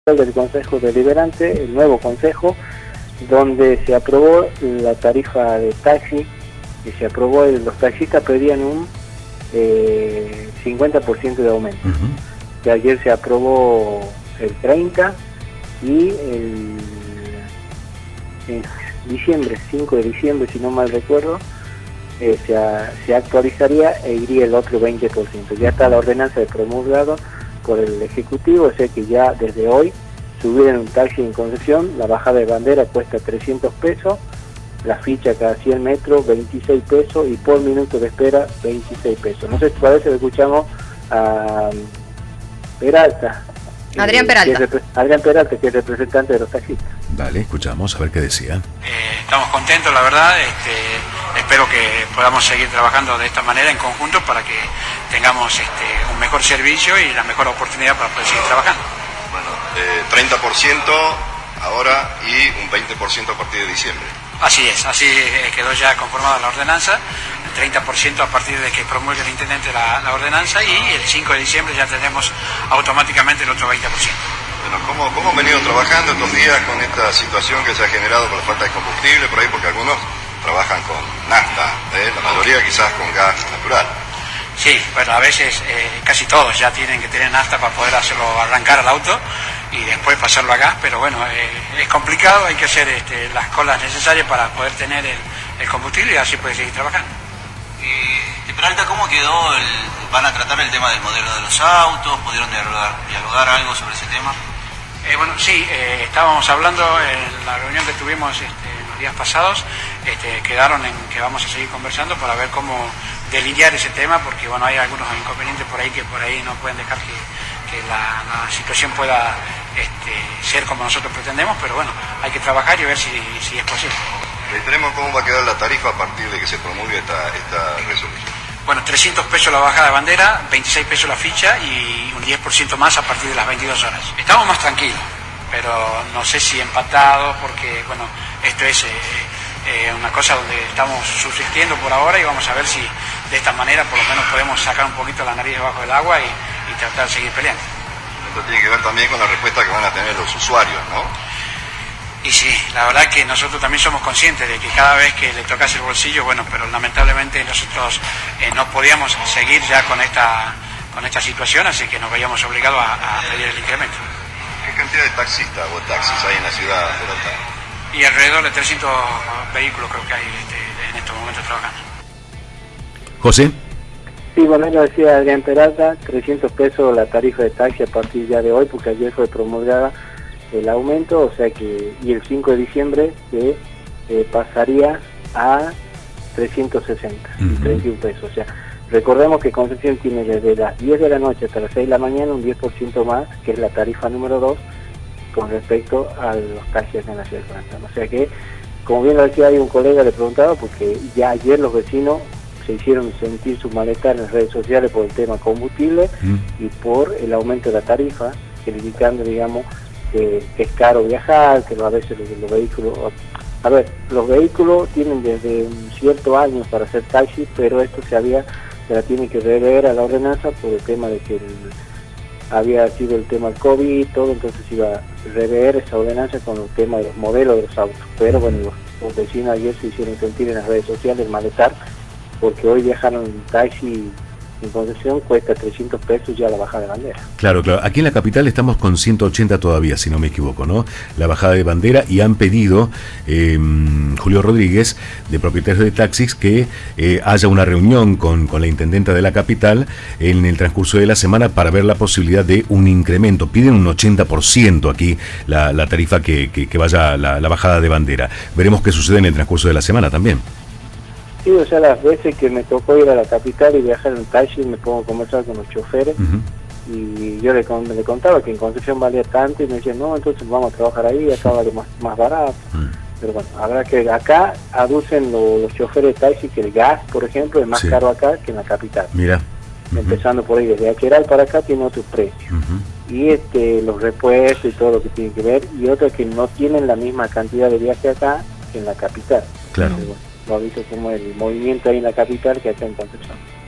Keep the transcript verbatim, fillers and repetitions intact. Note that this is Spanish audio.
del Consejo Deliberante, el nuevo Consejo, donde se aprobó la tarifa de taxi, y se aprobó, los taxistas pedían un eh, cincuenta por ciento de aumento. Uh-huh. Que ayer se aprobó el treinta y el en diciembre, cinco de diciembre, si no mal recuerdo, eh, se, a, se actualizaría e iría el otro veinte por ciento. Ya está la ordenanza de promulgado por el Ejecutivo, o sea que ya desde hoy subir en un taxi en Concepción, la bajada de bandera cuesta trescientos pesos, la ficha cada cien metros veintiséis pesos y por minuto de espera veintiséis pesos. No sé si parece que escuchamos a Peralta. Adrián Peralta. Que es, Adrián Peralta, que es representante de los taxistas. Dale, escuchamos a ver qué decían. Eh, estamos contentos, la verdad. Este, espero que podamos seguir trabajando de esta manera en conjunto para que tengamos este, un mejor servicio y la mejor oportunidad para poder seguir trabajando. Bueno, eh, treinta por ciento ahora y un veinte por ciento a partir de diciembre. Así es, así quedó ya conformada la ordenanza, el treinta por ciento a partir de que promulgue el intendente la, la ordenanza, y el cinco de diciembre ya tenemos automáticamente el otro veinte por ciento. Bueno, ¿cómo, cómo han venido trabajando estos días con esta situación que se ha generado por la falta de combustible por ahí? Porque algunos trabajan con nafta, ¿eh? La mayoría quizás con gas natural. Sí, bueno, a veces eh, casi todos ya tienen que tener nafta para poder hacerlo arrancar al auto y después pasarlo a gas, pero bueno, eh, es complicado, hay que hacer este, las colas necesarias para poder tener el, el combustible y así puede seguir trabajando. Eh, Peralta, ¿cómo quedó? El, ¿Van a tratar el tema del modelo de los autos? ¿Pudieron dialogar, dialogar algo sobre ese tema? Eh, bueno, sí, eh, estábamos hablando en la reunión que tuvimos este, los días pasados, este, quedaron en que vamos a seguir conversando para ver cómo delinear ese tema, porque bueno, hay algunos inconvenientes por ahí que por ahí no pueden dejar que, que la, la situación pueda este, ser como nosotros pretendemos, pero bueno, hay que trabajar y ver si, si es posible. Reiteremos cómo va a quedar la tarifa a partir de que se promulgue esta, esta resolución. Bueno, trescientos pesos la bajada de bandera, veintiséis pesos la ficha y un diez por ciento más a partir de las veintidós horas. Estamos más tranquilos, pero no sé si empatados, porque bueno, esto es eh, eh, una cosa donde estamos subsistiendo por ahora y vamos a ver si de esta manera por lo menos podemos sacar un poquito la nariz debajo del agua y, y tratar de seguir peleando. Esto tiene que ver también con la respuesta que van a tener los usuarios, ¿no? Y sí, la verdad que nosotros también somos conscientes de que cada vez que le tocase el bolsillo, bueno, pero lamentablemente nosotros eh, no podíamos seguir ya con esta con esta situación, así que nos veíamos obligados a, a pedir el incremento. ¿Qué cantidad de taxistas o taxis hay en la ciudad de Peralta? Y alrededor de trescientos vehículos creo que hay este, en estos momentos trabajando. José. Sí, bueno, yo decía Adrián Peralta, trescientos pesos la tarifa de taxi a partir ya de hoy, porque ayer fue promulgada el aumento, o sea que, y el cinco de diciembre que eh, pasaría a trescientos sesenta, uh-huh. treinta y un pesos. O sea, recordemos que Concepción tiene desde las diez de la noche hasta las seis de la mañana un diez por ciento más, que es la tarifa número dos, con respecto a los taxis en la ciudad de Concepción. O sea que, como bien lo decía, hay un colega le preguntaba, porque ya ayer los vecinos se hicieron sentir su malestar en las redes sociales por el tema combustible uh-huh. y por el aumento de la tarifa, criticando, digamos, que es caro viajar, que a veces los, los vehículos, a ver, los vehículos tienen desde un cierto año para hacer taxi, pero esto se había, se la tiene que rever a la ordenanza por el tema de que el, había sido el tema del COVID y todo, entonces iba a rever esa ordenanza con el tema de los modelos de los autos, pero bueno, los, los vecinos ayer se hicieron sentir en las redes sociales el malestar, porque hoy viajaron en taxi en Concepción, cuesta trescientos pesos ya la bajada de bandera. Claro, claro. Aquí en la capital estamos con ciento ochenta todavía, si no me equivoco, ¿no? La bajada de bandera, y han pedido, eh, Julio Rodríguez, de propietarios de taxis, que eh, haya una reunión con, con la intendenta de la capital en el transcurso de la semana para ver la posibilidad de un incremento. Piden un ochenta por ciento aquí la, la tarifa que, que, que vaya la, la bajada de bandera. Veremos qué sucede en el transcurso de la semana también. Sí, o sea, las veces que me tocó ir a la capital y viajar en taxi, me pongo a conversar con los choferes, uh-huh. y yo le, le contaba que en Concepción valía tanto, y me decían, no, entonces vamos a trabajar ahí, acá vale más, más barato. Uh-huh. Pero bueno, habrá que, acá aducen lo, los choferes de taxi que el gas, por ejemplo, es más sí. caro acá que en la capital. Mira. Uh-huh. Empezando por ahí, desde Aqueral para acá tiene otro precio. Uh-huh. Y este, los repuestos y todo lo que tiene que ver, y otros que no tienen la misma cantidad de viaje acá que en la capital. Claro. Entonces, bueno, lo ha visto como el movimiento ahí en la capital que acá en Concepción.